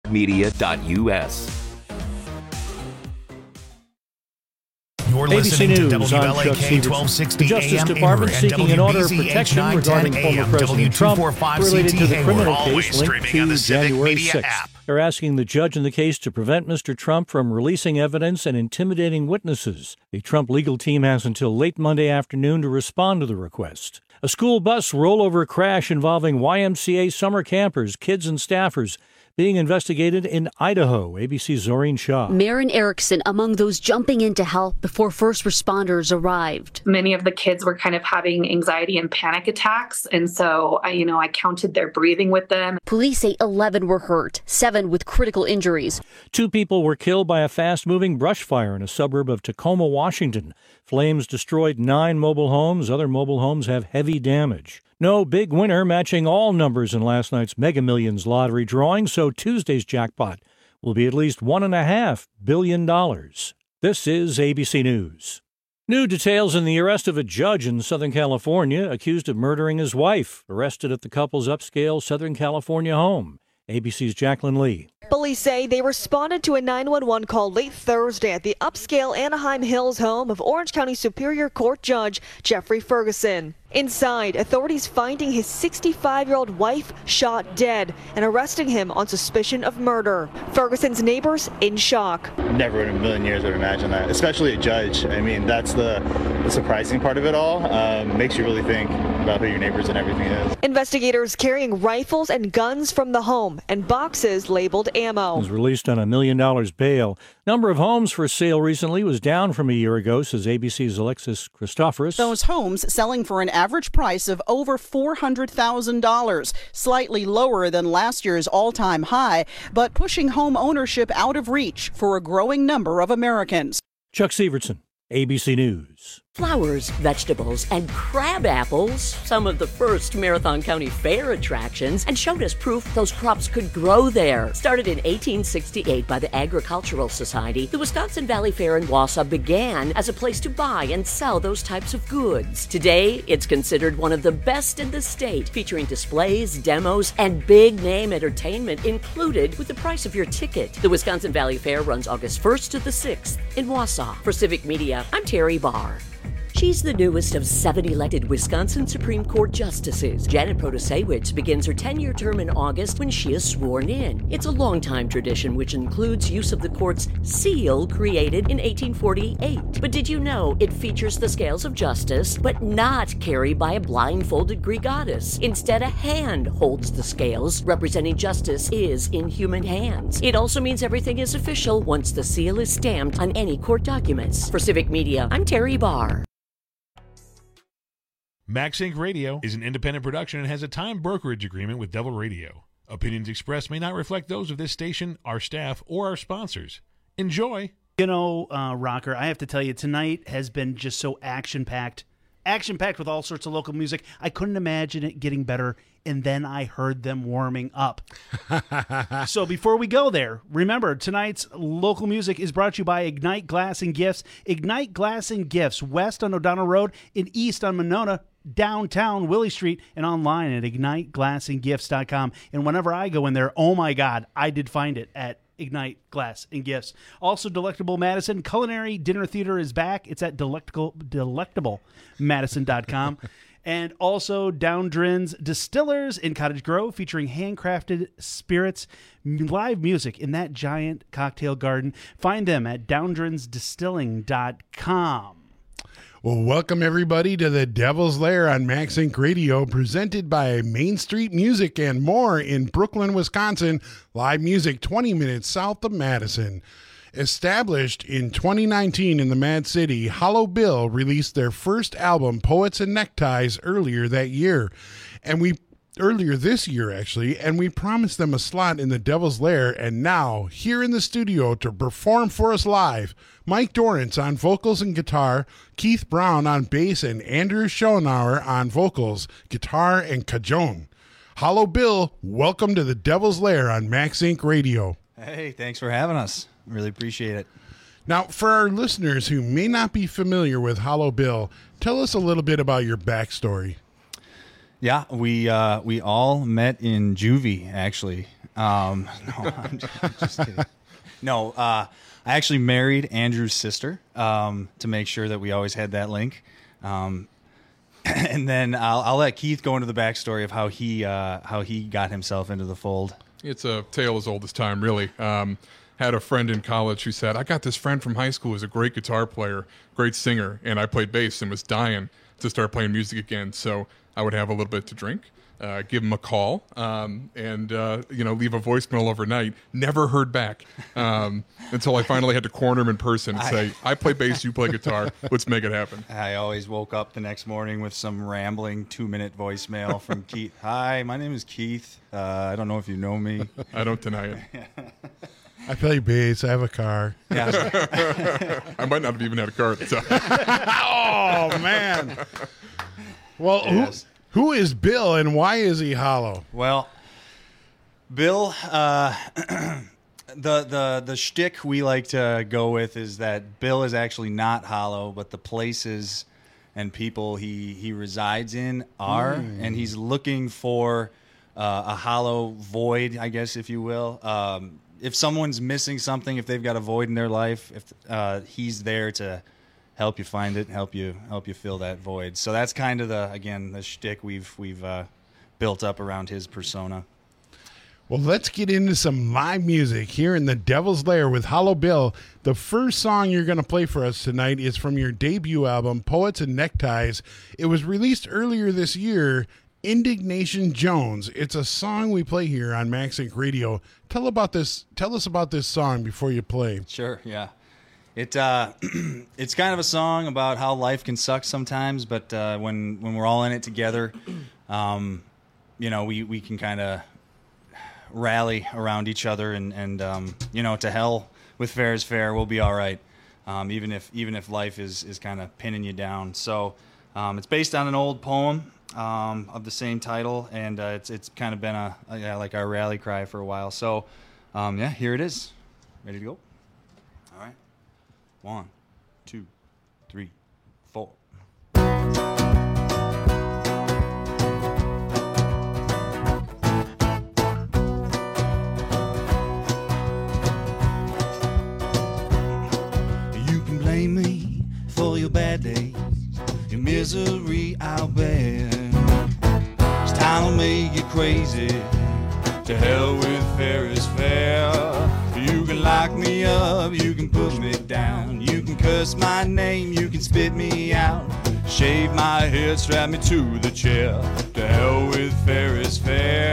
civicmedia.us. You're ABC listening to News, I'm Chuck WLAK Severson. 1260 The Justice AM Department and seeking an order of WBZH protection 910 regarding former AM, President Trump W245 related to the CTA. criminal We're always case linked streaming on to the Civic January Media 6th. app. They're asking the judge in the case to prevent Mr. Trump from releasing evidence and intimidating witnesses. The Trump legal team has until late Monday afternoon to respond to the request. A school bus rollover crash involving YMCA summer campers, kids, and staffers being investigated in Idaho. ABC's Zoreen Shaw. Marin Erickson among those jumping in to help before first responders arrived. Many of the kids were kind of having anxiety and panic attacks. And so, I counted their breathing with them. Police say 11 were hurt, 7 with critical injuries. 2 people were killed by a fast-moving brush fire in a suburb of Tacoma, Washington. Flames destroyed 9 mobile homes. Other mobile homes have heavy damage. No big winner matching all numbers in last night's Mega Millions lottery drawing, so Tuesday's jackpot will be at least $1.5 billion. This is ABC News. New details in the arrest of a judge in Southern California accused of murdering his wife, arrested at the couple's upscale Southern California home. ABC's Jacqueline Lee. Police say they responded to a 911 call late Thursday at the upscale Anaheim Hills home of Orange County Superior Court Judge Jeffrey Ferguson. Inside, authorities finding his 65-year-old wife shot dead and arresting him on suspicion of murder. Ferguson's neighbors in shock. Never in a million years would imagine that, especially a judge. I mean, that's the surprising part of it all. Makes you really think about who your neighbors and everything is. Investigators carrying rifles and guns from the home and boxes labeled ammo. Was released on $1 million bail. Number of homes for sale recently was down from a year ago, says ABC's Alexis Christoforous. Those homes selling for an average price of over $400,000, slightly lower than last year's all-time high, but pushing home ownership out of reach for a growing number of Americans. Chuck Severson, ABC News. Flowers, vegetables, and crab apples, some of the first Marathon County Fair attractions, and showed us proof those crops could grow there. Started in 1868 by the Agricultural Society, the Wisconsin Valley Fair in Wausau began as a place to buy and sell those types of goods. Today, it's considered one of the best in the state, featuring displays, demos, and big-name entertainment included with the price of your ticket. The Wisconsin Valley Fair runs August 1st to the 6th in Wausau. For Civic Media, I'm Terry Barr. She's the newest of 7 elected Wisconsin Supreme Court justices. Janet Protasewicz begins her 10-year term in August when she is sworn in. It's a long-time tradition which includes use of the court's seal created in 1848. But did you know it features the scales of justice, but not carried by a blindfolded Greek goddess? Instead, a hand holds the scales, representing justice is in human hands. It also means everything is official once the seal is stamped on any court documents. For Civic Media, I'm Terry Barr. Max Inc. Radio is an independent production and has a time brokerage agreement with Devil Radio. Opinions expressed may not reflect those of this station, our staff, or our sponsors. Enjoy. You know, Rocker, I have to tell you, tonight has been just so action-packed. Action-packed with all sorts of local music. I couldn't imagine it getting better, and then I heard them warming up. So before we go there, remember, tonight's local music is brought to you by Ignite Glass and Gifts. Ignite Glass and Gifts, west on O'Donnell Road and east on Monona, downtown Willie Street, and online at IgniteGlassandGifts.com. And whenever I go in there, oh my God, I did find it at Ignite Glass and Gifts. Also, Delectable Madison Culinary Dinner Theater is back. It's at DelectableMadison.com. And also Downdrin's Distillers in Cottage Grove, featuring handcrafted spirits, live music in that giant cocktail garden. Find them at downdrinsdistilling.com. Well, welcome everybody to the Devil's Lair on Max Inc. Radio, presented by Main Street Music and more in Brooklyn, Wisconsin. Live music 20 minutes south of Madison. Established in 2019 in the Mad City, Hollow Bill released their first album, Poets and Neckties, earlier this year, and we promised them a slot in the Devil's Lair, and now, here in the studio to perform for us live, Mike Dorrance on vocals and guitar, Keith Brown on bass, and Andrew Schoenauer on vocals, guitar, and cajon. Hollow Bill, welcome to the Devil's Lair on Max Inc. Radio. Hey, thanks for having us. Really appreciate it. Now, for our listeners who may not be familiar with Hollow Bill, tell us a little bit about your backstory. Yeah, we all met in juvie, actually. No, I'm just kidding. No, I actually married Andrew's sister to make sure that we always had that link. And then I'll let Keith go into the backstory of how he got himself into the fold. It's a tale as old as time, really. Had a friend in college who said, I got this friend from high school who's a great guitar player, great singer, and I played bass and was dying to start playing music again. So I would have a little bit to drink, give him a call, and leave a voicemail overnight. Never heard back until I finally had to corner him in person and say, I play bass, you play guitar, let's make it happen. I always woke up the next morning with some rambling 2-minute voicemail from Keith. Hi, my name is Keith. I don't know if you know me. I don't deny it. I play bass. I have a car. Yeah. I might not have even had a car at the time. Oh, man. Well, yes. Who is Bill and why is he hollow? Well, Bill, the shtick we like to go with is that Bill is actually not hollow, but the places and people he resides in are, and he's looking for a hollow void, I guess, if you will. If someone's missing something, if they've got a void in their life, if he's there to help you find it, help you fill that void. So that's kind of the shtick we've built up around his persona. Well, let's get into some live music here in the Devil's Lair with Hollow Bill. The first song you're going to play for us tonight is from your debut album, Poets and Neckties. It was released earlier this year, Indignation Jones. It's a song we play here on Max Inc. Radio. Tell us about this song before you play. Sure, yeah. It's kind of a song about how life can suck sometimes, but when we're all in it together, we can kind of rally around each other and to hell with fair is fair, we'll be all right. Even if life is kind of pinning you down. So it's based on an old poem of the same title, and it's kind of been like our rally cry for a while. So here it is. Ready to go? All right. 1, 2, 3, 4. You can blame me for your bad days, your misery I'll bear. This time will make you crazy. To hell with fair is fair. You can lock me up, you can put me down, you can curse my name, you can spit me out, shave my head, strap me to the chair. To hell with fair is fair.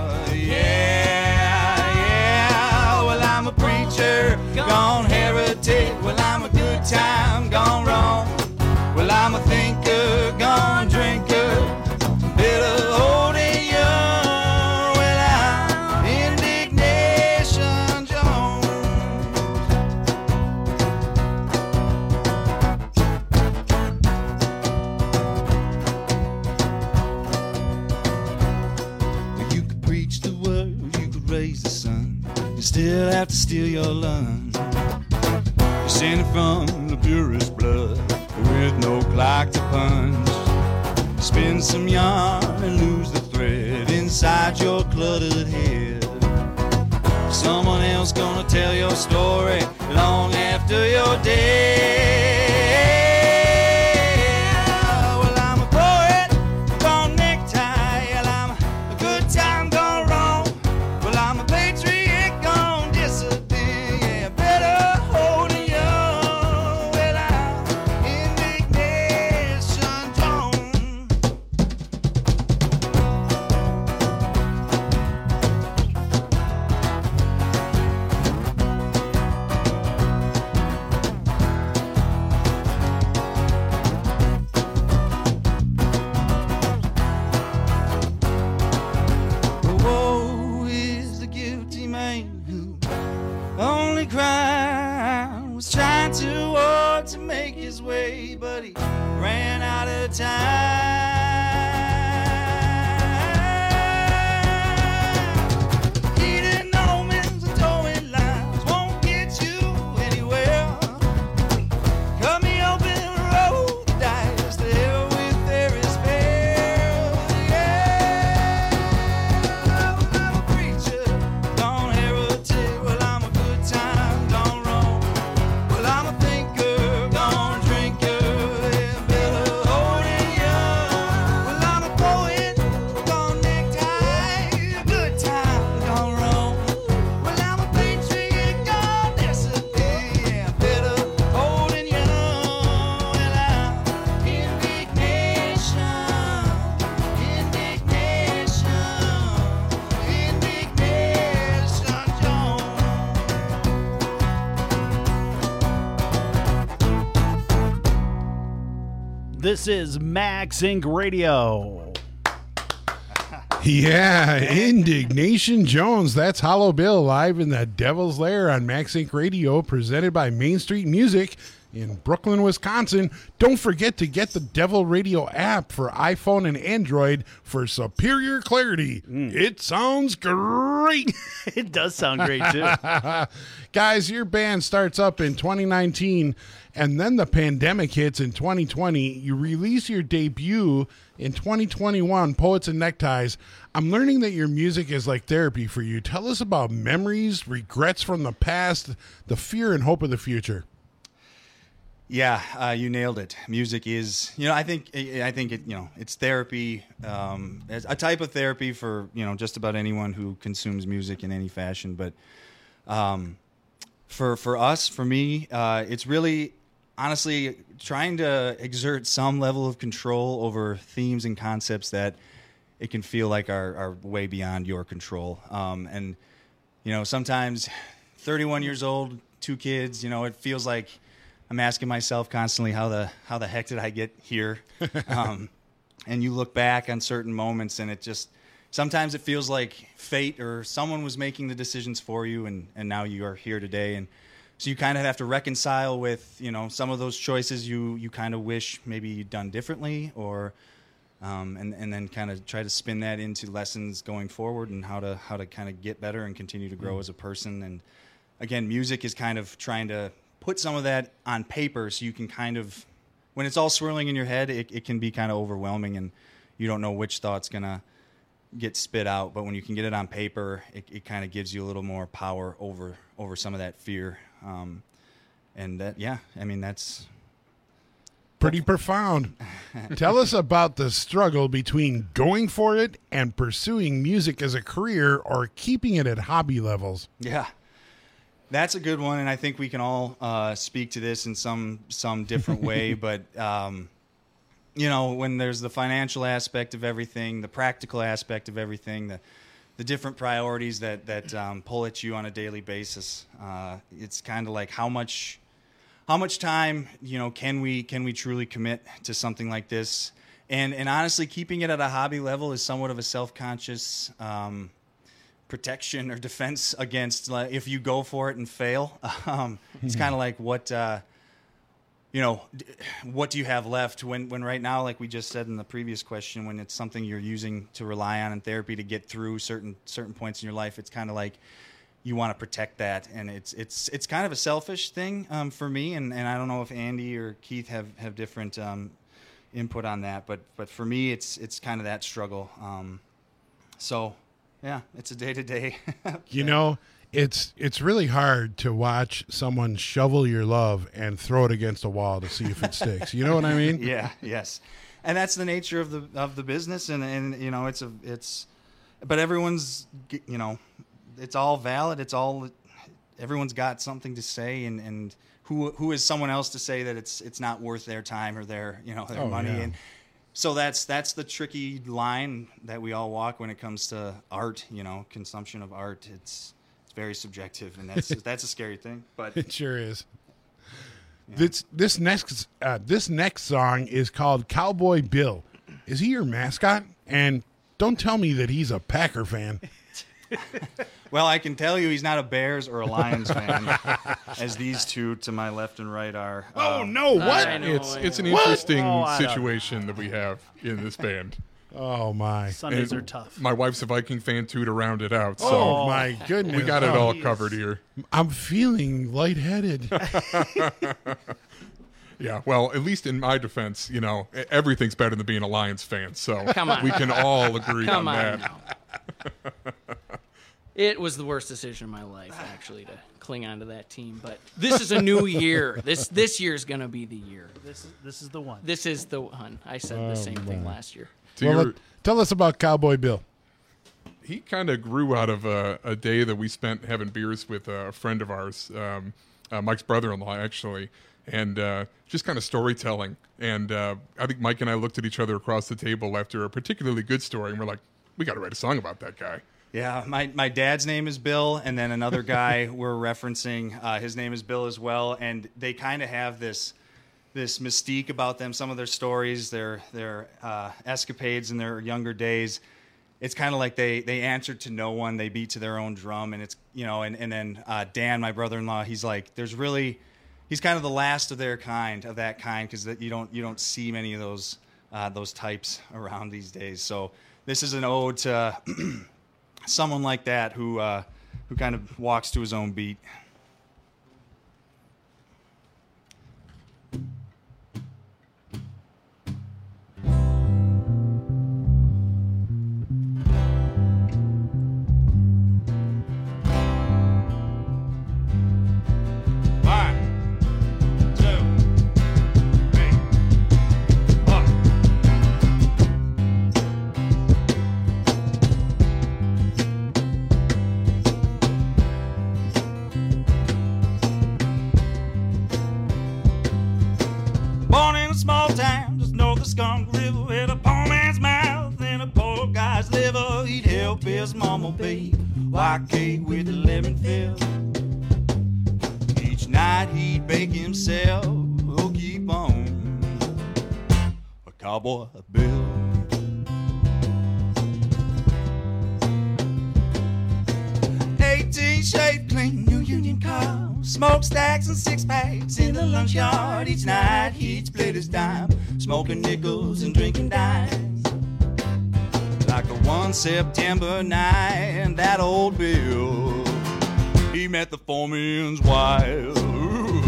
Yeah. Well, I'm a preacher, gone heretic. Well, I'm a good time, gone wrong. Well, I'm a thinker, gone drinker. Better hold it young. Well, I'm Indignation Jones. Well, you could preach the word, you could raise the sun. You still have to steal your lunch. You're sinning from the purest blood, with no clock to punch. Spin some yarn and lose the thread inside your cluttered head. Someone else gonna tell your story long after you're dead. Well, I'm a poet, gone necktie. Well, I'm a good time gone wrong. Well, I'm a patriot, gone dissident. Yeah, better hold it young. Well, I'm Indignation Jones. Woe is the guilty man who only crime was trying too hard to make his way, but he ran out of time. Heated omens and towing lines won't get you anywhere. Cut me open, roll the dice, to hell with fair is fair. Yeah, I'm a preacher, This is Max Inc. Radio. Yeah, Indignation Jones. That's Hollow Bill live in the Devil's Lair on Max Inc. Radio, presented by Main Street Music in Brooklyn, Wisconsin. Don't forget to get the Devil Radio app for iPhone and Android for superior clarity. It sounds great. It does sound great, too. Guys, your band starts up in 2019, and then the pandemic hits in 2020. You release your debut in 2021, Poets and Neckties. I'm learning that your music is like therapy for you. Tell us about memories, regrets from the past, the fear and hope of the future. Yeah, you nailed it. Music is, I think it, it's therapy, it's a type of therapy for, just about anyone who consumes music in any fashion. But for us, for me, it's really, honestly, trying to exert some level of control over themes and concepts that it can feel like are way beyond your control. And, sometimes 31 years old, 2 kids, it feels like I'm asking myself constantly, how the heck did I get here? And you look back on certain moments, and it just sometimes it feels like fate or someone was making the decisions for you, and now you are here today. And so you kind of have to reconcile with some of those choices you kind of wish maybe you'd done differently, or and then kind of try to spin that into lessons going forward and how to kind of get better and continue to grow as a person. And again, music is kind of trying to put some of that on paper, so you can kind of, when it's all swirling in your head, it can be kind of overwhelming, and you don't know which thought's gonna get spit out. But when you can get it on paper, it kind of gives you a little more power over some of that fear. And that, that's pretty profound. Tell us about the struggle between going for it and pursuing music as a career, or keeping it at hobby levels. Yeah. That's a good one, and I think we can all speak to this in some different way. But when there's the financial aspect of everything, the practical aspect of everything, the different priorities that pull at you on a daily basis, it's kind of like how much time can we truly commit to something like this? And honestly, keeping it at a hobby level is somewhat of a self-conscious protection or defense against, like, if you go for it and fail. It's kind of like what do you have left when right now, like we just said in the previous question, when it's something you're using to rely on in therapy to get through certain points in your life, it's kind of like you want to protect that. And it's kind of a selfish thing for me, and I don't know if Andy or Keith have different input on that, but for me it's kind of that struggle. So yeah, it's a day-to-day. It's really hard to watch someone shovel your love and throw it against a wall to see if it sticks. You know what I mean? Yeah, yes. And that's the nature of the business, and but everyone's, it's all valid. Everyone's got something to say, and who is someone else to say that it's not worth their time or their money? Yeah. And so that's the tricky line that we all walk when it comes to art. Consumption of art. It's very subjective, and that's a scary thing. But it sure is. Yeah. This next song is called Cowboy Bill. Is he your mascot? And don't tell me that he's a Packer fan. Well, I can tell you he's not a Bears or a Lions fan, as these two to my left and right are. Oh, no, what? It's an interesting situation that we have in this band. Oh, my. Sundays are tough. My wife's a Viking fan, too, to round it out. So oh, my goodness. We got it all covered here. I'm feeling lightheaded. Yeah, well, at least in my defense, everything's better than being a Lions fan. So Come on. We can all agree on that. Now. It was the worst decision of my life, actually, to cling on to that team. But this is a new year. This year's going to be the year. This is the one. This is the one. I said the same thing last year. Tell us about Cowboy Bill. He kind of grew out of a day that we spent having beers with a friend of ours, Mike's brother-in-law, actually, and just kind of storytelling. And I think Mike and I looked at each other across the table after a particularly good story, and we're like, we got to write a song about that guy. Yeah, my dad's name is Bill, and then another guy we're referencing, his name is Bill as well, and they kind of have this this mystique about them, some of their stories, their escapades in their younger days. It's kind of like they answered to no one. They beat to their own drum, and it's, you know, and then Dan, my brother-in-law, he's like, he's kind of the last of their kind, of that kind, because you don't see many of those types around these days. So this is an ode to someone like that who kind of walks to his own beat. Skunk River with a poor man's mouth and a poor guy's liver. He'd help his mama bake white cake with a lemon fill. Each night he'd bake himself, oh, keep on, a Cowboy Bill. Shaved clean, new Union car, smokestacks and six-packs in the lunch yard. Each night he'd split his dime, smoking nickels and drinking dimes. Like a one September night, and that old Bill, he met the foreman's wife. Ooh.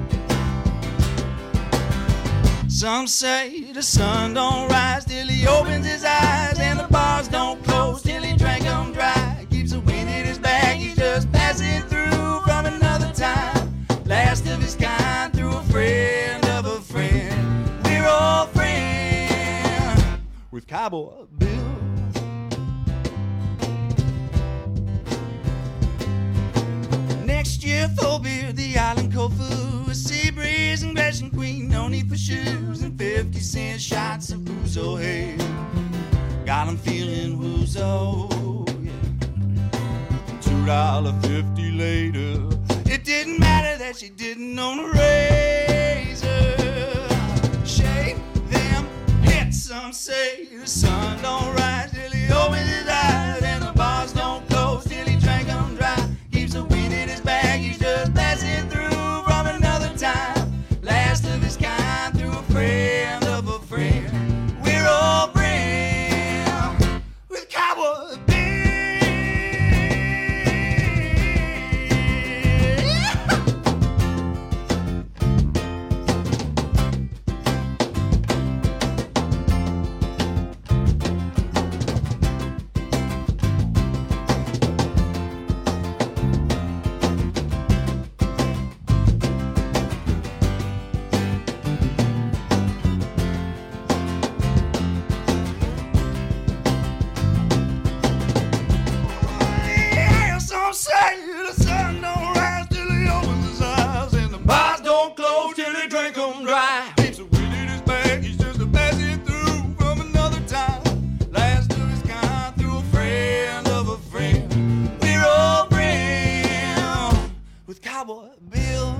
Some say the sun don't rise till he opens his eyes, and the bars don't close till he drank them dry. Keeps a wind in his bag, he's just passing through from another time. Last of his kind, through a friend of a friend. We're all friends with Cowboy Bill. Next year, Thorbeard, the island Corfu, a sea breeze and Gresham Queen, no need for shoes, and 50-cent shots of Ouzo hay. Got him feeling woozo, yeah. $2.50 later, it didn't matter that she didn't own a razor. Shave them hits, some say the sun don't rise till he opens his eyes, and the bars don't close till he drank them dry. Keeps the wind in his bag, he's just passing through from another time. Last of his kind, through a friend of a friend. We're all friends with Cowboy Bill. Some say the sun don't rise till he opens his eyes, and the bars don't close till he drink them dry. Keeps the wind in his bag, he's just a passing through from another time. Last of his kind, through a friend of a friend. We're all friends with Cowboy Bill.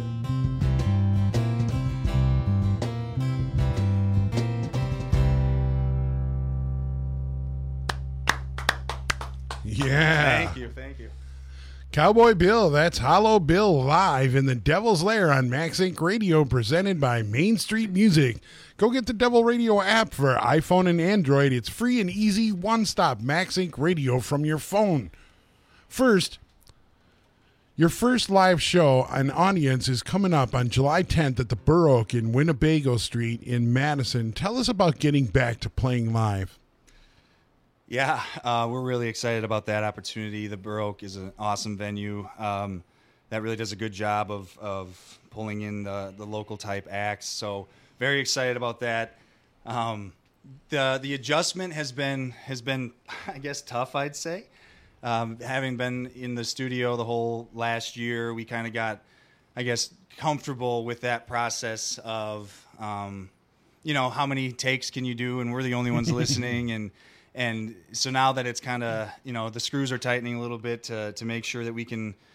Yeah. Thank you. Cowboy Bill, that's Hollow Bill live in the Devil's Lair on Max Inc. Radio, presented by Main Street Music. Go get the Devil Radio app for iPhone and Android. It's free and easy, one-stop Max Inc. Radio from your phone. First, your first live show and audience is coming up on July 10th at the Burr Oak in Winnebago Street in Madison. Tell us about getting back to playing live. Yeah, we're really excited about that opportunity. The Burr Oak is an awesome venue that really does a good job of pulling in the local type acts. So very excited about that. The adjustment has been I guess tough, I'd say. Having been in the studio the whole last year, we kind of got, I guess, comfortable with that process of how many takes can you do, and we're the only ones listening. And so now that it's kind of, the screws are tightening a little bit to make sure that we can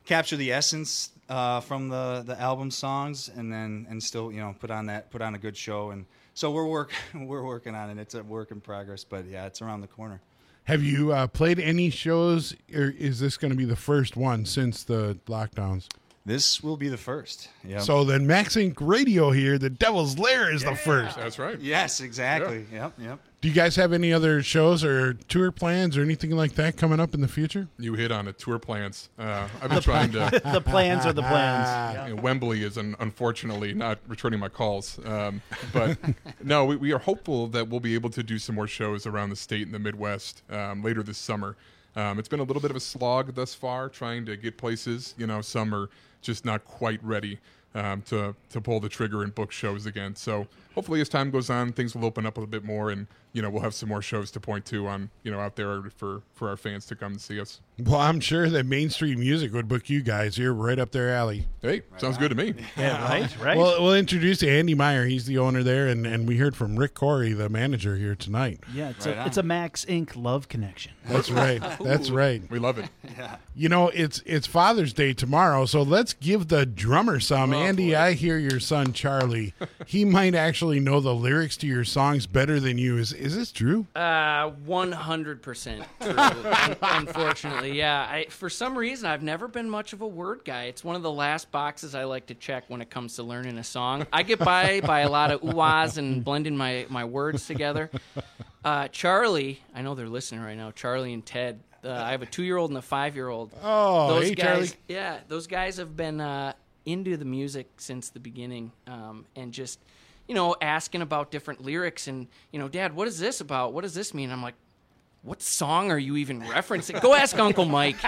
capture the essence from the album songs, and still put on a good show. And so we're working on it. It's a work in progress, but yeah, it's around the corner. Have you played any shows, or is this going to be the first one since the lockdowns? This will be the first. Yeah. So then Max Inc. Radio here, the Devil's Lair is the first. That's right. Yes, exactly. Yep. Do you guys have any other shows or tour plans or anything like that coming up in the future? You hit on it, tour plans. I've been trying to... The plans are the plans. Wembley is unfortunately not returning my calls. But no, we are hopeful that we'll be able to do some more shows around the state and the Midwest later this summer. It's been a little bit of a slog thus far trying to get places. Some are just not quite ready to pull the trigger and book shows again. So hopefully as time goes on, things will open up a little bit more, and we'll have some more shows to point to on out there for our fans to come and see us. Well, I'm sure that Main Street Music would book you guys. You're right up their alley. Hey, sounds good to me. Yeah, right. Well, we'll introduce you to Andy Meyer. He's the owner there, and we heard from Rick Corey, the manager, here tonight. Yeah, it's a Max Inc. love connection. That's right. That's right. We love it. Yeah. It's Father's Day tomorrow, so let's give the drummer some. Andy, I hear your son Charlie. He might actually know the lyrics to your songs better than you. Is this true? 100% true. Unfortunately, yeah. For some reason, I've never been much of a word guy. It's one of the last boxes I like to check when it comes to learning a song. I get by a lot of ooh-ahs and blending my words together. Charlie, I know they're listening right now. Charlie and Ted. I have a 2-year-old and a 5-year-old. Oh, those hey, guys, Charlie. Yeah, those guys have been into the music since the beginning, and just asking about different lyrics and Dad, what is this about? What does this mean? I'm like, what song are you even referencing? Go ask Uncle Mike.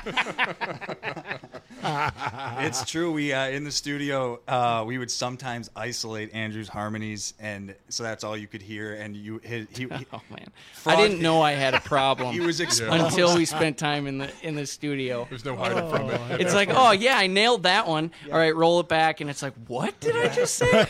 It's true. We in the studio, we would sometimes isolate Andrew's harmonies, and so that's all you could hear. And he oh man, I didn't know I had a problem. He was exposed until we spent time in the studio. There's no hiding from it. It's like, oh yeah, I nailed that one. Yeah. All right, roll it back, and it's like, what did I just say?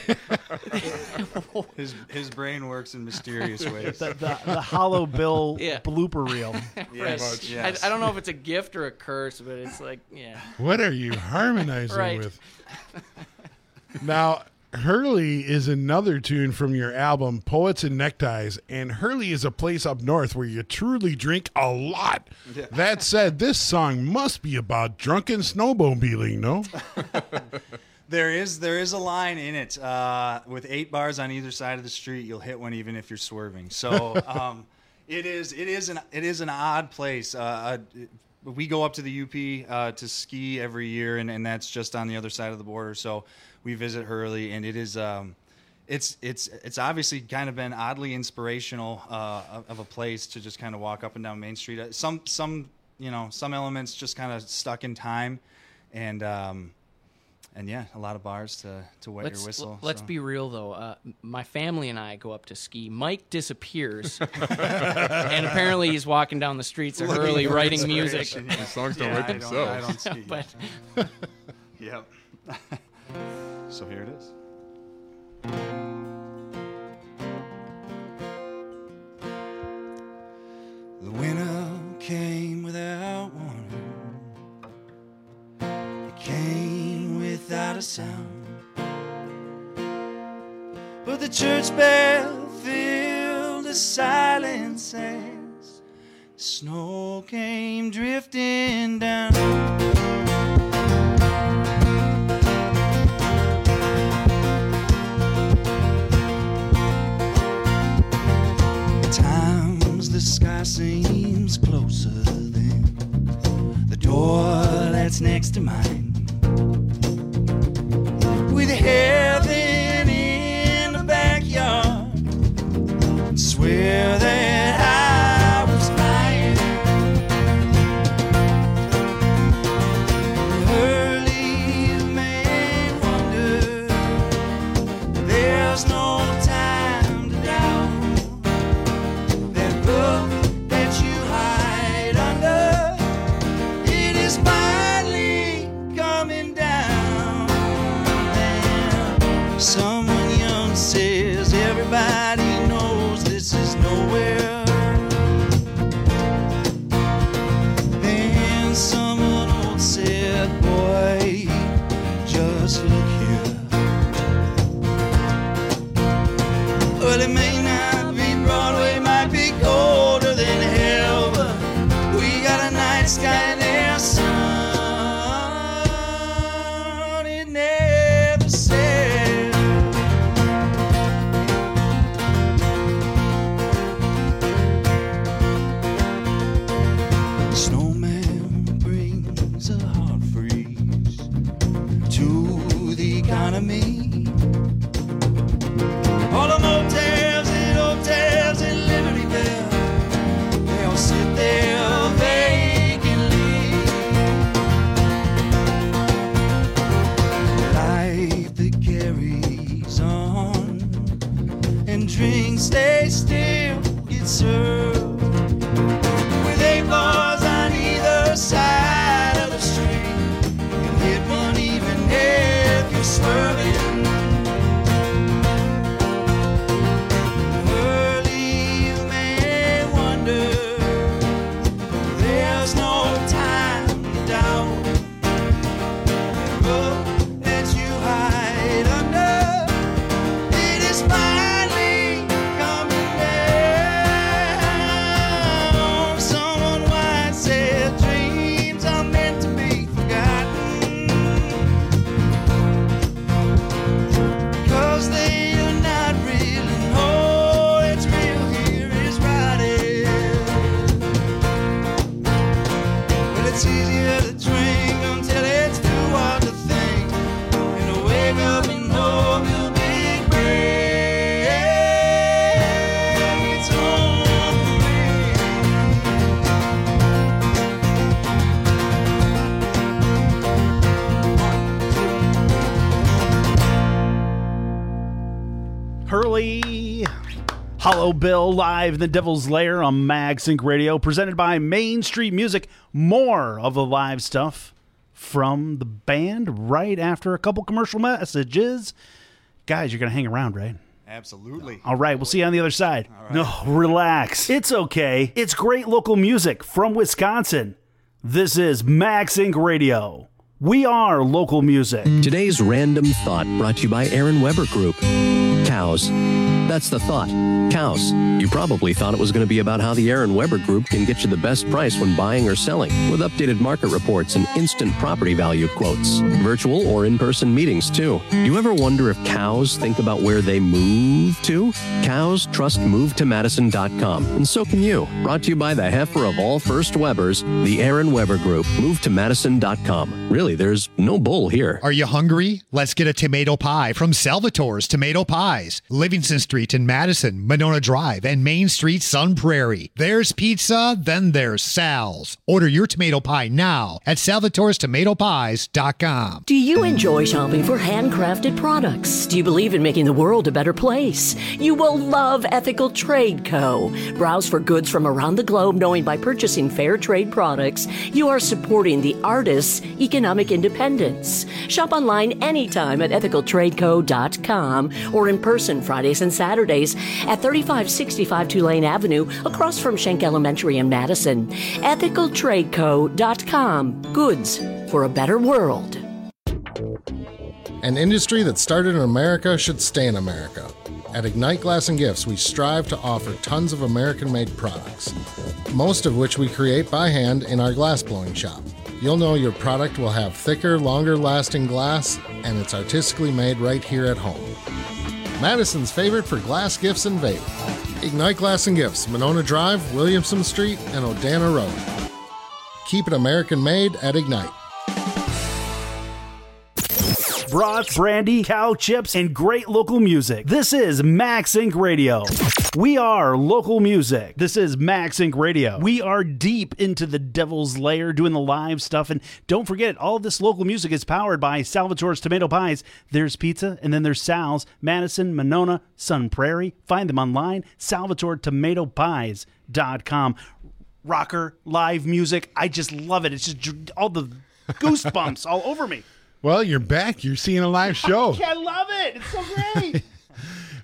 His brain works in mysterious ways. The Hollow Bill blooper reel. Yes. Yes. I don't know if it's a gift or a curse, but it's like, yeah. What are you harmonizing with? Now, Hurley is another tune from your album, Poets and Neckties, and Hurley is a place up north where you truly drink a lot. Yeah. That said, this song must be about drunken snowmobiling, no? There is a line in it with 8 bars on either side of the street. You'll hit one even if you're swerving. So it is an odd place. We go up to the UP to ski every year, and that's just on the other side of the border. So we visit Hurley, and it is it's obviously kind of been oddly inspirational of a place to just kind of walk up and down Main Street. Some elements just kind of stuck in time, and yeah, a lot of bars to wet your whistle. Let's be real, though. My family and I go up to ski. Mike disappears, and apparently he's walking down the streets of Hurley writing music. The songs don't write themselves. I don't ski. But yep. So here it is. The winter came without warning. It came without a sound. But the church bell filled the silence as snow came drifting down. The sky seems closer than the door that's next to mine. With heaven in the backyard, swear that I was flying. Early you may wonder, there's no time to doubt. That you hide under, it is finally coming down. And Just look here. Well, it may not be Broadway, might be colder than hell, but we got a night sky there, sun. It never said. Snowman brings a heart freeze to the economy. All the motels and hotels in Libertyville, they all sit there vacantly. Life that carries on, and drinks they still get served, with 8 bars on either side of the street. You hit one even if you're swerving. Hurley, Hollow Bill live in the Devil's Lair on MagSync Radio, presented by Main Street Music. More of the live stuff from the band right after a couple commercial messages. Guys, you're going to hang around, right? Absolutely. All right, we'll see you on the other side. Right. No, relax. It's okay. It's great local music from Wisconsin. This is MagSync Radio. We are local music. Today's random thought brought to you by Aaron Weber Group. Cows. That's the thought. Cows. You probably thought it was going to be about how the Aaron Weber Group can get you the best price when buying or selling, with updated market reports and instant property value quotes. Virtual or in-person meetings, too. Do you ever wonder if cows think about where they move to? Cows trust MoveToMadison.com, and so can you. Brought to you by the heifer of all First Webers, the Aaron Weber Group. MoveToMadison.com. Really, there's no bull here. Are you hungry? Let's get a tomato pie from Salvatore's Tomato Pies. Livingston Street in Madison, Monona Drive, and Main Street, Sun Prairie. There's pizza, then there's Sal's. Order your tomato pie now at salvatorestomatopies.com. Do you enjoy shopping for handcrafted products? Do you believe in making the world a better place? You will love Ethical Trade Co. Browse for goods from around the globe, knowing by purchasing fair trade products, you are supporting the artists' economic independence. Shop online anytime at ethicaltradeco.com or in person Fridays and Saturdays at 3565 Tulane Avenue across from Schenck Elementary in Madison. ethicaltradeco.com. Goods for a better world. An industry that started in America should stay in America. At Ignite Glass and Gifts, we strive to offer tons of American-made products, most of which we create by hand in our glassblowing shop. You'll know your product will have thicker, longer-lasting glass, and it's artistically made right here at home. Madison's favorite for glass gifts and vape. Ignite Glass and Gifts, Monona Drive, Williamson Street, and Odana Road. Keep it American-made at Ignite. Brats, brandy, cow chips, and great local music. This is MagSync Radio. We are local music. This is MagSync Radio. We are deep into the Devil's Lair doing the live stuff. And don't forget, all of this local music is powered by Salvatore's Tomato Pies. There's pizza, and then there's Sal's, Madison, Monona, Sun Prairie. Find them online, salvatoretomatopies.com. Rocker, live music. I just love it. It's just all the goosebumps all over me. Well, you're back. You're seeing a live show. I love it. It's so great.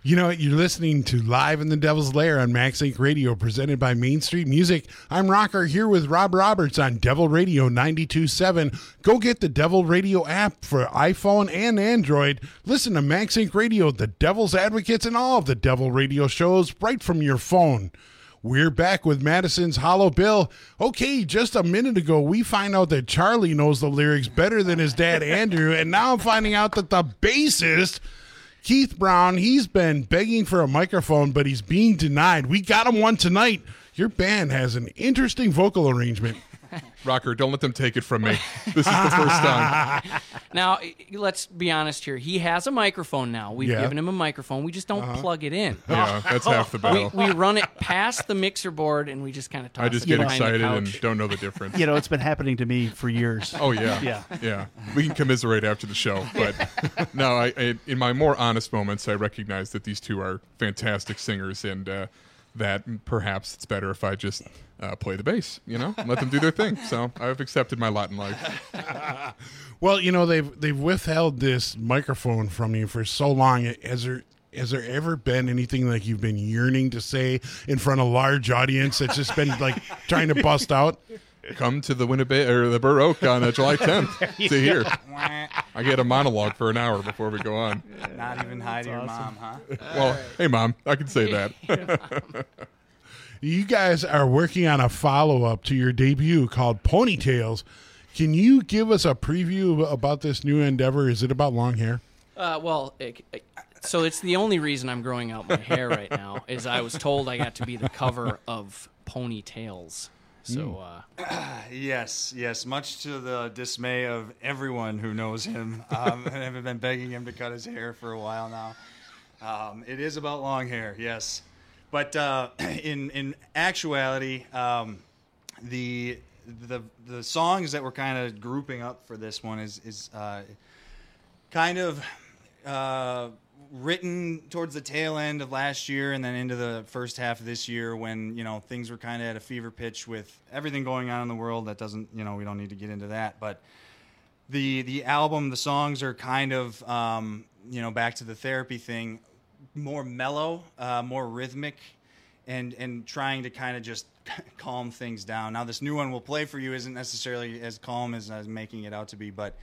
You know, you're listening to Live in the Devil's Lair on Max Inc. Radio, presented by Main Street Music. I'm Rocker here with Rob Roberts on Devil Radio 92.7. Go get the Devil Radio app for iPhone and Android. Listen to Max Inc. Radio, the Devil's Advocates, and all of the Devil Radio shows right from your phone. We're back with Madison's Hollow Bill. Okay, just a minute ago, we find out that Charlie knows the lyrics better than his dad, Andrew, and now I'm finding out that the bassist, Keith Brown, he's been begging for a microphone, but he's being denied. We got him one tonight. Your band has an interesting vocal arrangement. Rocker, don't let them take it from me. This is the first time. Now, let's be honest here. He has a microphone now. We've given him a microphone. We just don't plug it in. Yeah, that's half the battle. We run it past the mixer board, and we just kind of toss it. I just get excited and don't know the difference. You know, it's been happening to me for years. Oh, yeah. Yeah. We can commiserate after the show. But no, I in my more honest moments, I recognize that these two are fantastic singers, and that perhaps it's better if I just play the bass, let them do their thing. So I've accepted my lot in life. Well, they've withheld this microphone from you for so long. Has there ever been anything like you've been yearning to say in front of a large audience that's just been like trying to bust out? Come to the Winnebago or the Burr Oak on July 10th to hear. I get a monologue for an hour before we go on. Not even hi to your mom, huh? Well, hey, Mom, I can say that. You guys are working on a follow-up to your debut called Ponytails. Can you give us a preview about this new endeavor? Is it about long hair? So it's the only reason I'm growing out my hair right now is I was told I got to be the cover of Ponytails. So, yes, much to the dismay of everyone who knows him. I've been begging him to cut his hair for a while now. It is about long hair, yes. But in actuality, the songs that we're kind of grouping up for this one is kind of written towards the tail end of last year and then into the first half of this year when things were kind of at a fever pitch with everything going on in the world. That doesn't we don't need to get into that, but the album, the songs are kind of back to the therapy thing, more mellow, more rhythmic, and trying to kind of just calm things down. Now, this new one we'll play for you isn't necessarily as calm as I was making it out to be, but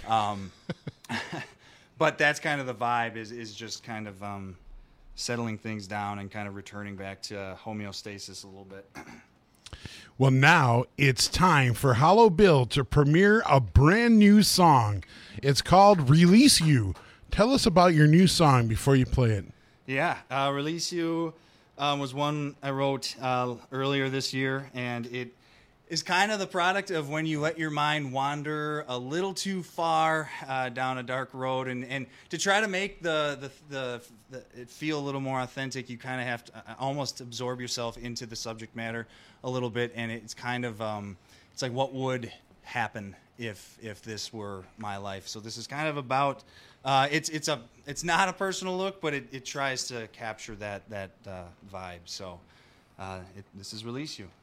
but that's kind of the vibe, is just kind of settling things down and kind of returning back to homeostasis a little bit. Well, now it's time for Hollow Bill to premiere a brand new song. It's called Release You. Tell us about your new song before you play it. Yeah, Release You was one I wrote earlier this year, and it is kind of the product of when you let your mind wander a little too far down a dark road, and to try to make the it feel a little more authentic, you kind of have to almost absorb yourself into the subject matter a little bit, and it's kind of it's like, what would happen if this were my life? So this is kind of about it's not a personal look, but it tries to capture that vibe. So this is Release You.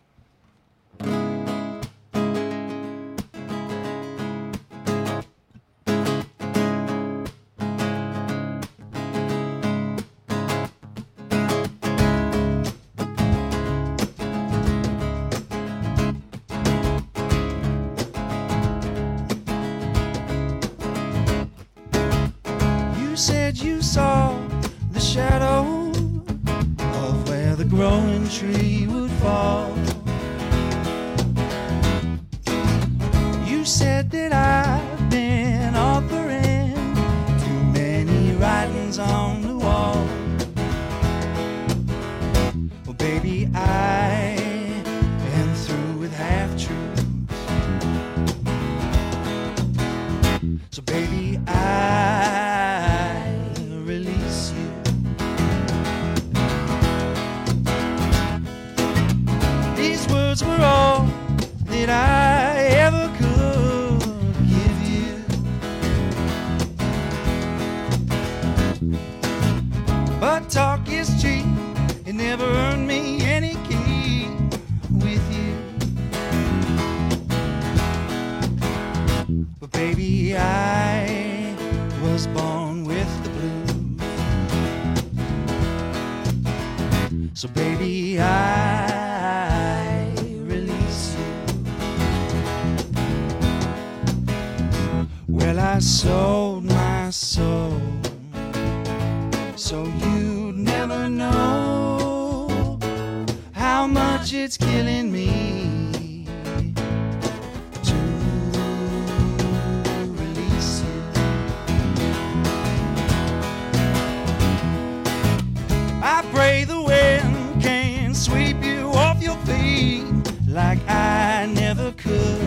You said you saw the shadow of where the growing tree would fall. You said that I've been authoring too many writings on the wall. Well, baby, I am through with half-truths. So, baby, I release you. These words were all that I ever could give you. But talk is cheap, it never earned me any key with you. But baby, I was born with the blues. I sold my soul so you'd never know how much it's killing me to release you. I pray the wind can sweep you off your feet like I never could.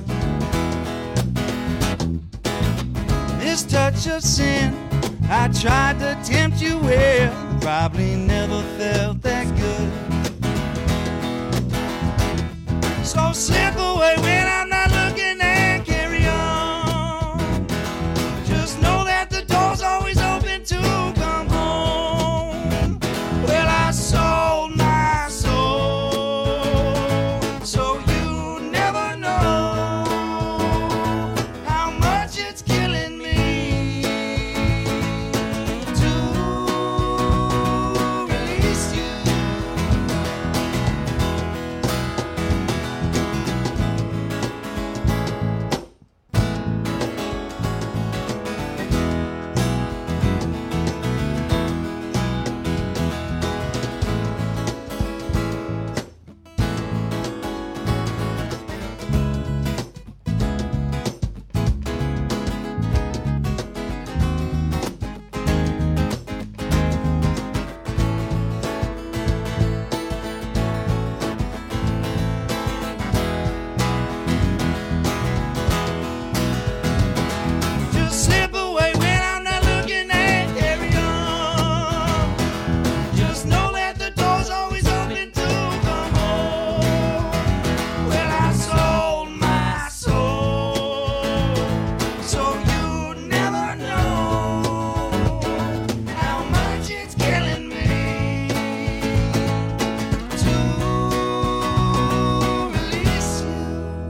This touch of sin I tried to tempt you with probably never felt that good. So slip away when I'm not looking and carry on. Just know that the door's always open to come home. Well, I sold my soul so you never know how much it's killing me to release you. Just slip away when I'm not looking and carry on. Just know that the door's always open to come home. Well, I sold my soul so you'd never know how much it's killing me to release you.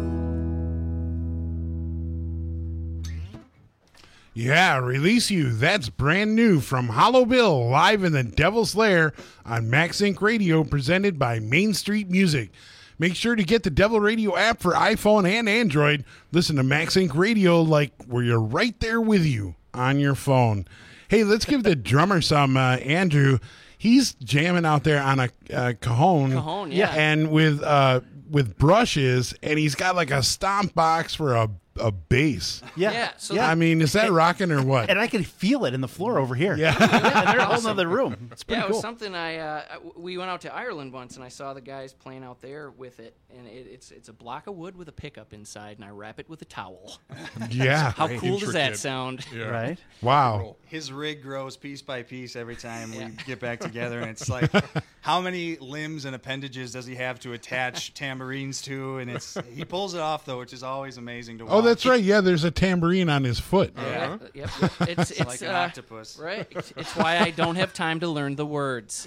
Yeah, Release You. That's brand new from Hollow Bill, live in the Devil's Lair on Max Inc. Radio, presented by Main Street Music. Make sure to get the Devil Radio app for iPhone and Android. Listen to Max Inc. Radio like where you're right there with you on your phone. Hey, let's give the drummer some, Andrew. He's jamming out there on a cajon. Cajon, yeah. And with brushes, and he's got like a stomp box for a bass. Yeah. I mean, is that rocking or what? And I can feel it in the floor over here. Yeah. And they're in a whole other room. It's pretty Yeah, it cool. was something we went out to Ireland once, and I saw the guys playing out there with it, and it's a block of wood with a pickup inside, and I wrap it with a towel. Yeah. How cool does that Intricate. sound? Yeah. Right? Wow. His rig grows piece by piece every time we get back together, and it's like, how many limbs and appendages does he have to attach tambourines to? And he pulls it off though, which is always amazing to watch. Oh, that's right. Yeah, there's a tambourine on his foot. Yeah, yep. It's like an octopus, right? It's why I don't have time to learn the words.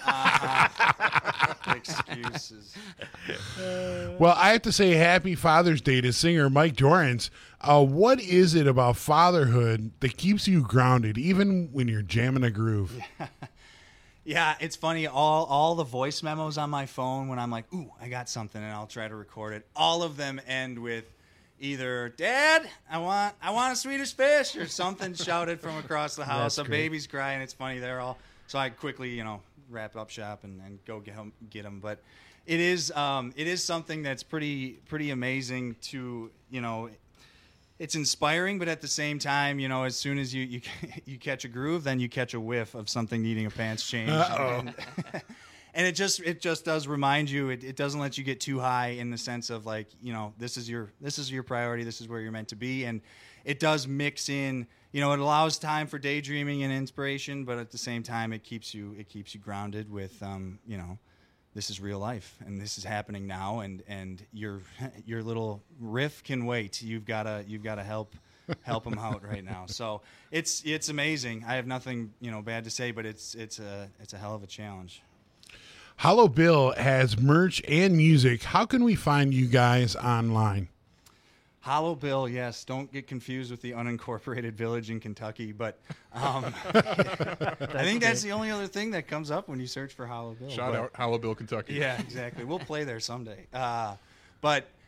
Excuses. Well, I have to say happy Father's Day to singer Mike Dorrance. What is it about fatherhood that keeps you grounded, even when you're jamming a groove? Yeah, it's funny. All the voice memos on my phone when I'm like, ooh, I got something, and I'll try to record it. All of them end with either "Dad, I want a Swedish fish" or something shouted from across the house. That's A great. baby's crying. It's funny. They're all so I quickly, wrap up shop and go get them. But it is something that's pretty amazing to It's inspiring, but at the same time, as soon as you catch a groove, then you catch a whiff of something needing a pants change. And it just does remind you. It doesn't let you get too high in the sense of like, this is your priority. This is where you're meant to be. And it does mix in. It allows time for daydreaming and inspiration, but at the same time, it keeps you grounded with this is real life, and this is happening now, and your little riff can wait. You've gotta help them out right now. So it's amazing. I have nothing bad to say, but it's a hell of a challenge. Hollow Bill has merch and music. How can we find you guys online? Hollow Bill, yes. Don't get confused with the unincorporated village in Kentucky, but I think that's the only other thing that comes up when you search for Hollow Bill. Shout out Hollow Bill, Kentucky. Yeah, exactly. We'll play there someday. But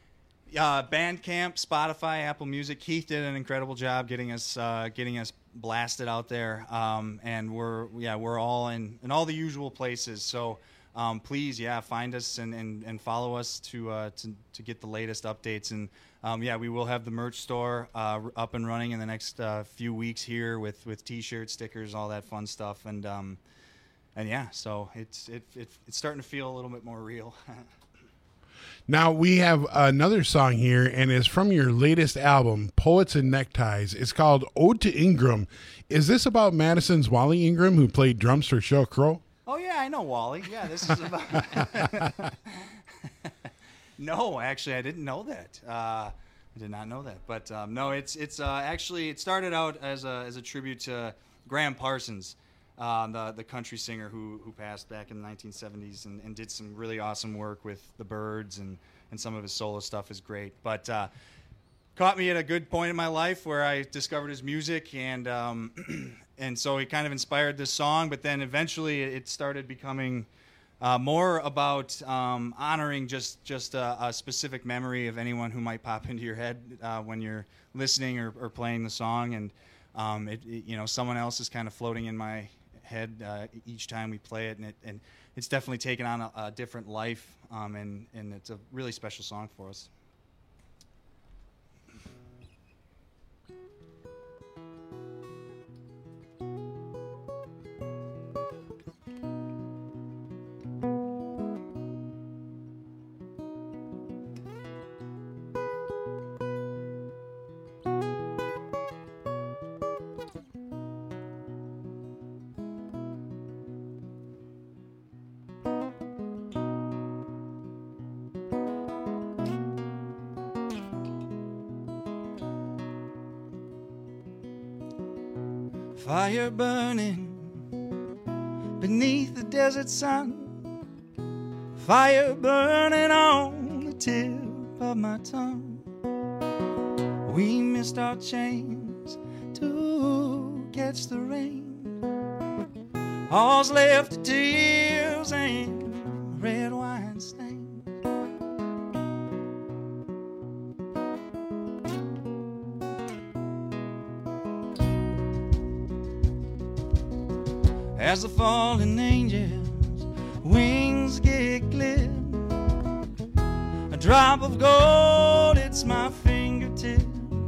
Bandcamp, Spotify, Apple Music. Keith did an incredible job getting us blasted out there, and we're all in all the usual places. So please, find us and follow us to get the latest updates. And we will have the merch store up and running in the next few weeks here with T-shirts, stickers, all that fun stuff. And so it's starting to feel a little bit more real. Now we have another song here, and it's from your latest album, Poets and Neckties. It's called Ode to Ingram. Is this about Madison's Wally Ingram, who played drums for Sheryl Crow? Oh, yeah, I know Wally. Yeah, this is about... No, actually, I didn't know that. I did not know that. But no, it's actually, it started out as a tribute to Graham Parsons, the country singer who passed back in the 1970s and did some really awesome work with the Byrds, and some of his solo stuff is great. But caught me at a good point in my life where I discovered his music, and so he kind of inspired this song. But then eventually it started becoming more about honoring just a specific memory of anyone who might pop into your head when you're listening or playing the song, and someone else is kind of floating in my head each time we play it, and it's definitely taken on a different life, and it's a really special song for us. Fire burning beneath the desert sun, fire burning on the tip of my tongue. We missed our chance to catch the rain. All's left are tears and red wine stains. As the fallen angels' wings get clipped, a drop of gold, it's my fingertip.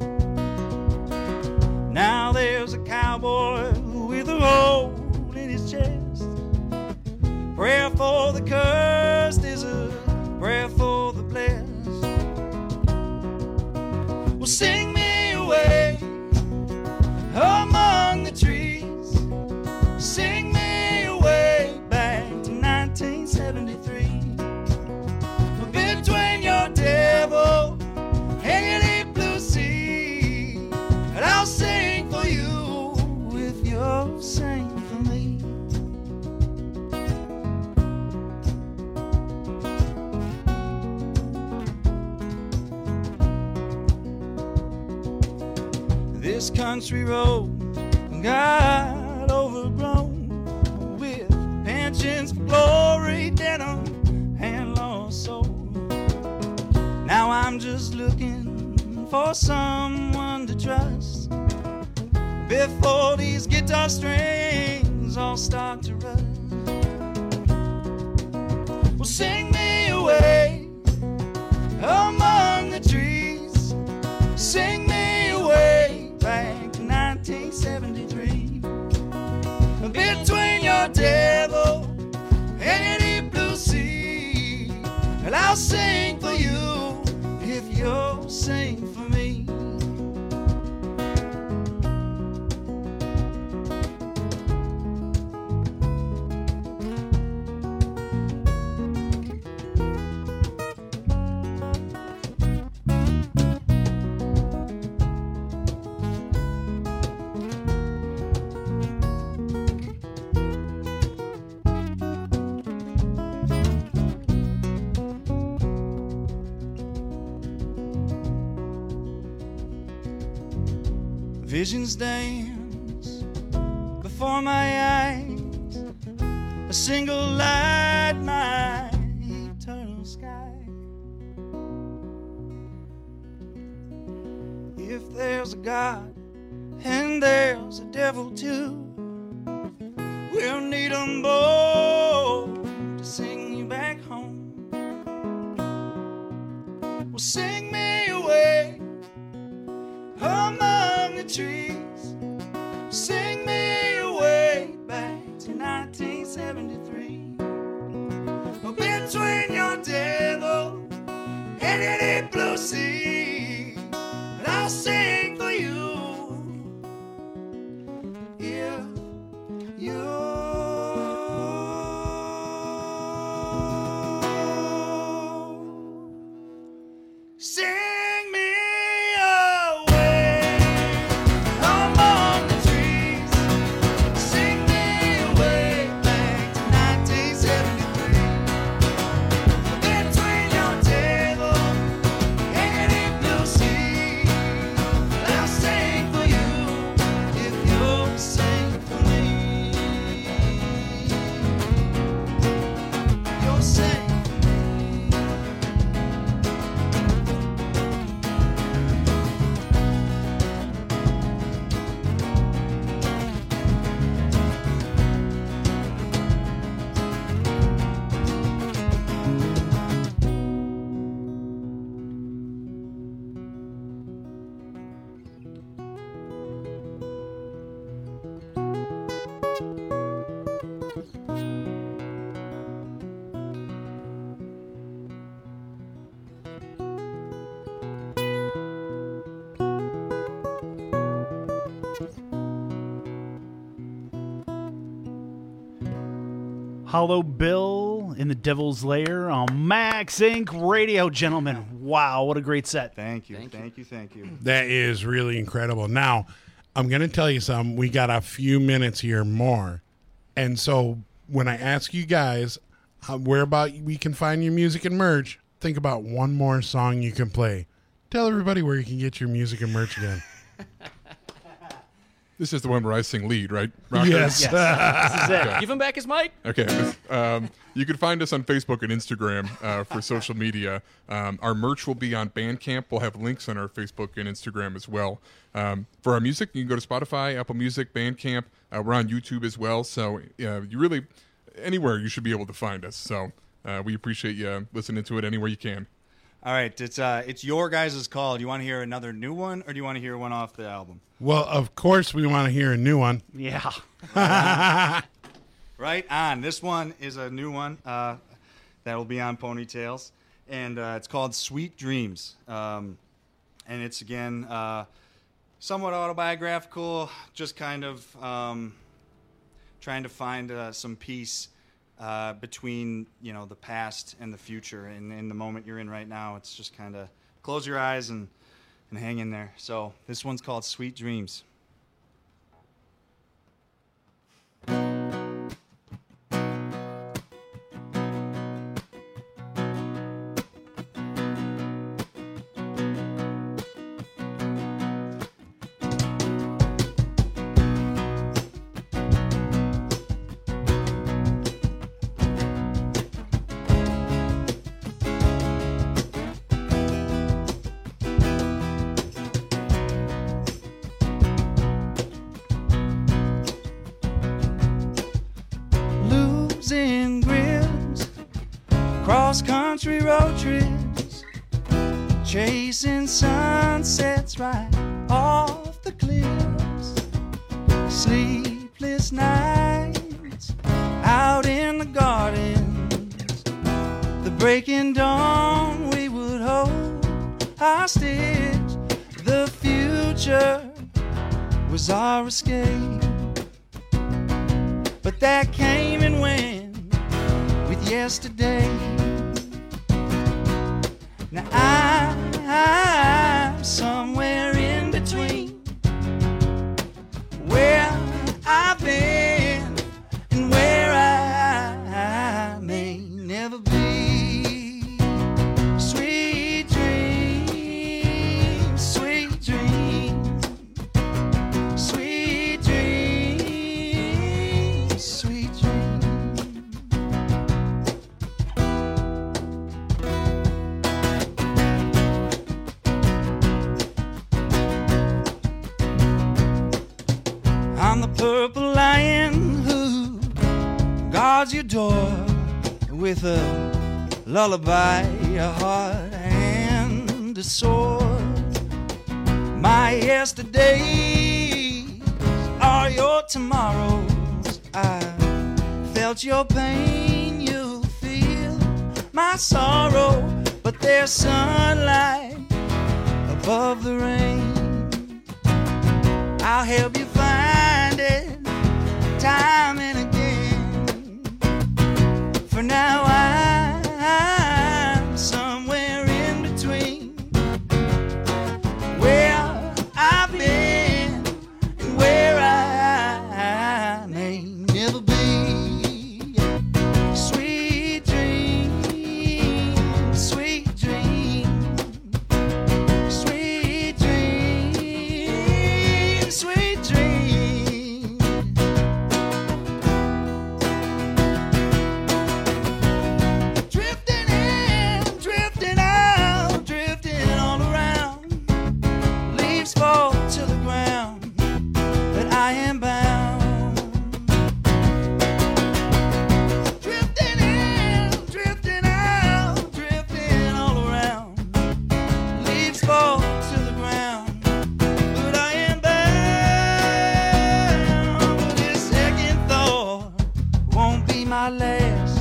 Now there's a cowboy with a hole in his chest. Prayer for the cursed is a prayer for the blessed. Well, sing me away among the trees. Sing me away back to 1973. Between your devil and your deep blue sea, and I'll sing for you if you'll sing for me. This country road got overgrown with pensions for glory, denim, and lost soul. Now I'm just looking for someone to trust before these guitar strings all start to rust. Well, sing me away among the trees. Sing me away back to 1973. Between your devil and your deep blue sea, and I'll sing for you if you'll sing for me. Visions dance before my eyes, a single light, my eternal sky. there's a God and there's a devil too. We'll need 'em both to sing you back home. Well, sing me away among the trees. Sing me away back to 1973. Between your devil and any blue sea, and I'll sing for you if you. Sing me away among the trees. Sing me away back to 1973. Between your devil and any blue sea, I'll sing for you if you'll sing for me. You'll sing. Hollow Bill in the Devil's Lair on Max Inc. Radio, gentlemen. Wow, what a great set. Thank you. Thank you. That is really incredible. Now, I'm going to tell you something. We got a few minutes here more. And so when I ask you guys where about we can find your music and merch, think about one more song you can play. Tell everybody where you can get your music and merch again. This is the one where I sing lead, right, Rocker? Yes. This is it. Okay. Give him back his mic. Okay. You can find us on Facebook and Instagram for social media. Our merch will be on Bandcamp. We'll have links on our Facebook and Instagram as well. For our music, you can go to Spotify, Apple Music, Bandcamp. We're on YouTube as well. So you really, anywhere you should be able to find us. So we appreciate you listening to it anywhere you can. All right, it's your guys' call. Do you want to hear another new one, or do you want to hear one off the album? Well, of course we want to hear a new one. Yeah. Right on. This one is a new one that will be on Ponytails, and it's called Sweet Dreams. And it's, again, somewhat autobiographical, just kind of trying to find some peace between, the past and the future. And in the moment you're in right now, it's just kind of close your eyes and hang in there. So this one's called Sweet Dreams. Cross-country road trips, chasing sunsets right off the cliffs, sleepless nights out in the gardens, the breaking dawn we would hold hostage. The future was our escape, but that came and went with yesterday. Now I'm somewhere in between where I've been and where I may never be. Sweet dreams, sweet dreams, sweet dreams, sweet dreams. I'm the purple lion who guards your door with a lullaby, a heart, and a sword. My yesterdays are your tomorrows. I felt your pain, you feel my sorrow, but there's sunlight above the rain. I'll help you find it time and again. For now I'm somewhere in between where I've been and where I may never be. Sweet dream, sweet dream, sweet dream, sweet dream. Drifting in, drifting out, drifting all around. Leaves fall to the ground, but I am bound. Drifting in, drifting out, drifting all around. Leaves fall to the ground, but I am bound. But this second thought won't be my last.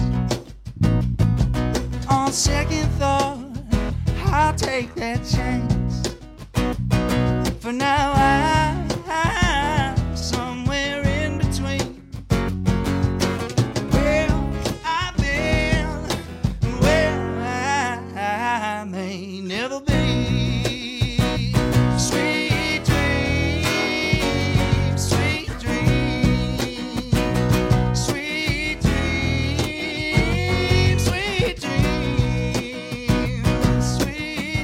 On second thought, I'll take that chance. For now I'm somewhere in between where I've been and where I may never be. Sweet dream, sweet dream, sweet dream, sweet dream, sweet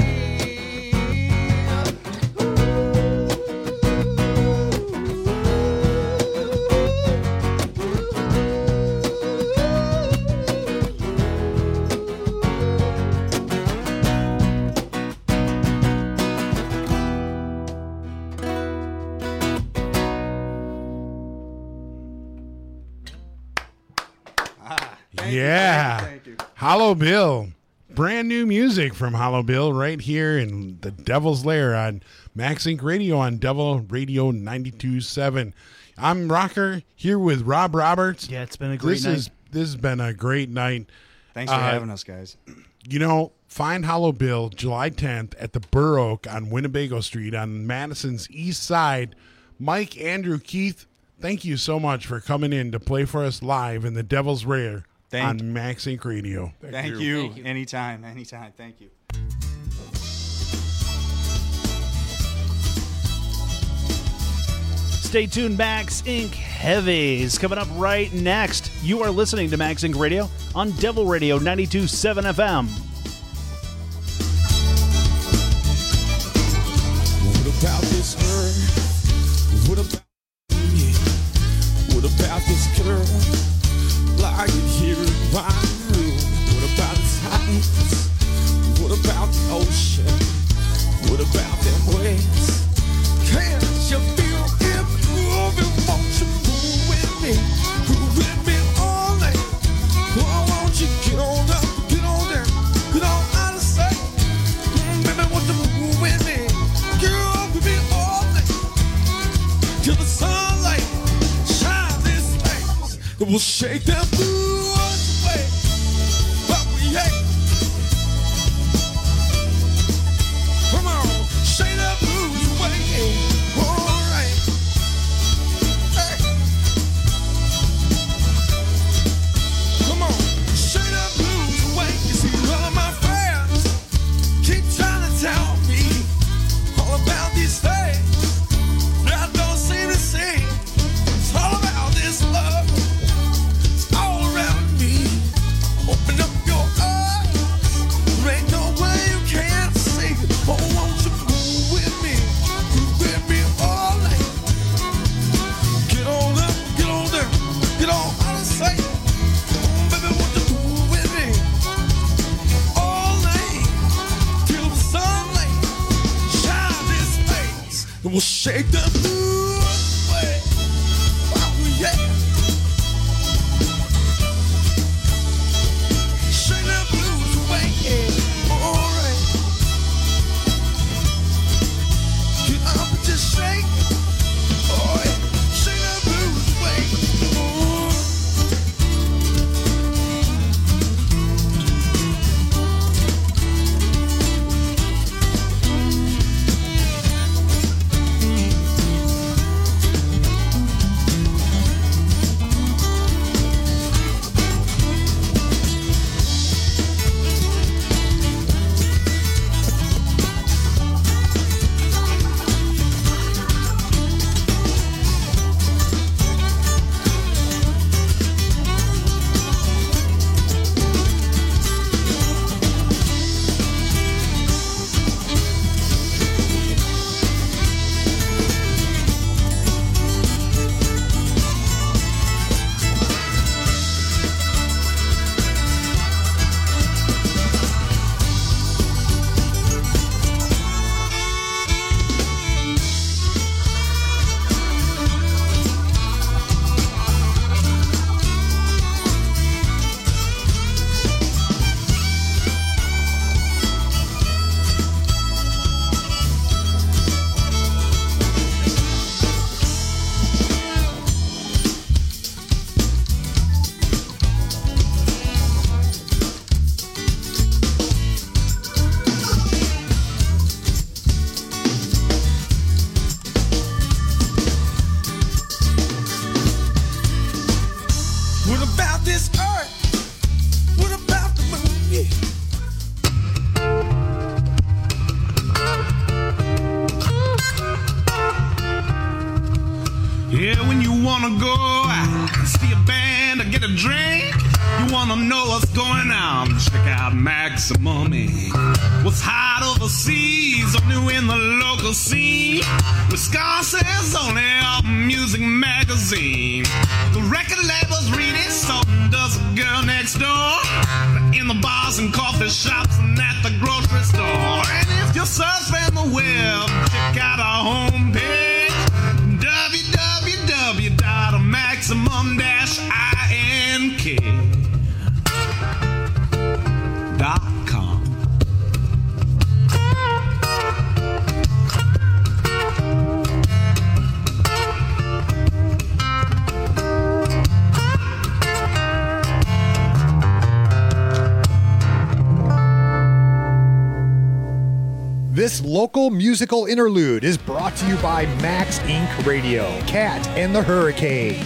Yeah. Hollow Bill. Brand new music from Hollow Bill right here in the Devil's Lair on Max Inc. Radio on Devil Radio 92.7. I'm Rocker here with Rob Roberts. Yeah, it's been a great night. This has been a great night. Thanks for having us, guys. You know, find Hollow Bill July 10th at the Burr Oak on Winnebago Street on Madison's east side. Mike, Andrew, Keith, thank you so much for coming in to play for us live in the Devil's Lair on Max Inc. Radio. Thank you. Anytime. Thank you. Stay tuned. Max Inc. Heavy is coming up right next. You are listening to Max Inc. Radio on Devil Radio 92.7 FM. What about this girl? What about me? What about this girl lying here in my room? What about his heights? What about the ocean? What about them waves? Can't you feel it moving? Won't you move with me? Move with me all night. Oh, won't you get on up, get on down, get on out of sight? Baby, won't you move with me? Girl, with me all night. Till the sunlight shines this light. It will shake them blues away. But we hate. Come on, shake that blues away. All right. Hey. Come on, shake that blues away. You see, all of my friends keep trying to tell me all about these things that I don't seem to see. It's all about this love. It's all around me. Open up your eyes. There ain't no way you can't see it. Oh, won't you move with me? Move with me all night. Get on up, get on down, get on out of sight. Oh, baby, won't you move with me all night till the sunlight shine this face. It will shake the blues away. Yeah, when you wanna go out, see a band or get a drink, you wanna know what's going on, check out Maximum Inc. What's hot overseas, only in the local scene. Wisconsin's only music magazine. The record labels read it, so does the girl next door. In the bars and coffee shops and at the grocery store. And if you're surfing the web, check out our homepage, www.maximum-ink.com. This local musical interlude is brought to you by Max Inc. Radio, Cat and the Hurricane.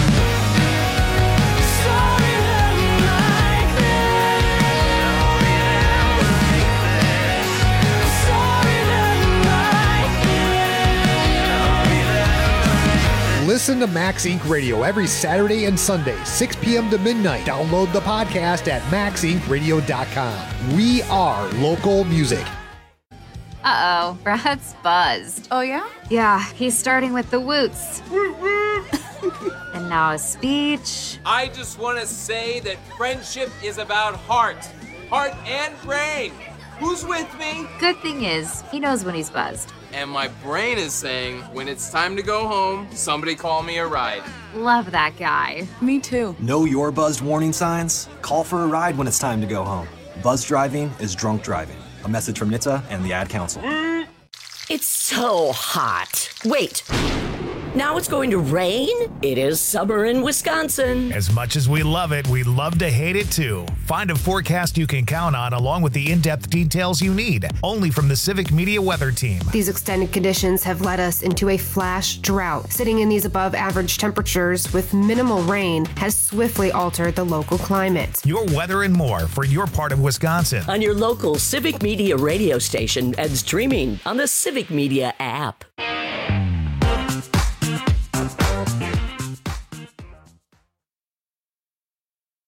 Listen to Max Inc. Radio every Saturday and Sunday, 6 p.m. to midnight. Download the podcast at maxincradio.com. We are local music. Uh-oh, Brad's buzzed. Oh, yeah? Yeah, he's starting with the woots. And now a speech. I just want to say that friendship is about heart and brain. Who's with me? Good thing is, he knows when he's buzzed. And my brain is saying, when it's time to go home, somebody call me a ride. Love that guy. Me too. Know your buzzed warning signs? Call for a ride when it's time to go home. Buzz driving is drunk driving. A message from NHTSA and the Ad Council. It's so hot. Wait. Now it's going to rain? It is summer in Wisconsin. As much as we love it, we love to hate it too. Find a forecast you can count on along with the in-depth details you need, only from the Civic Media Weather Team. These extended conditions have led us into a flash drought. Sitting in these above average temperatures with minimal rain has swiftly altered the local climate. Your weather and more for your part of Wisconsin. On your local Civic Media radio station and streaming on the Civic Media app.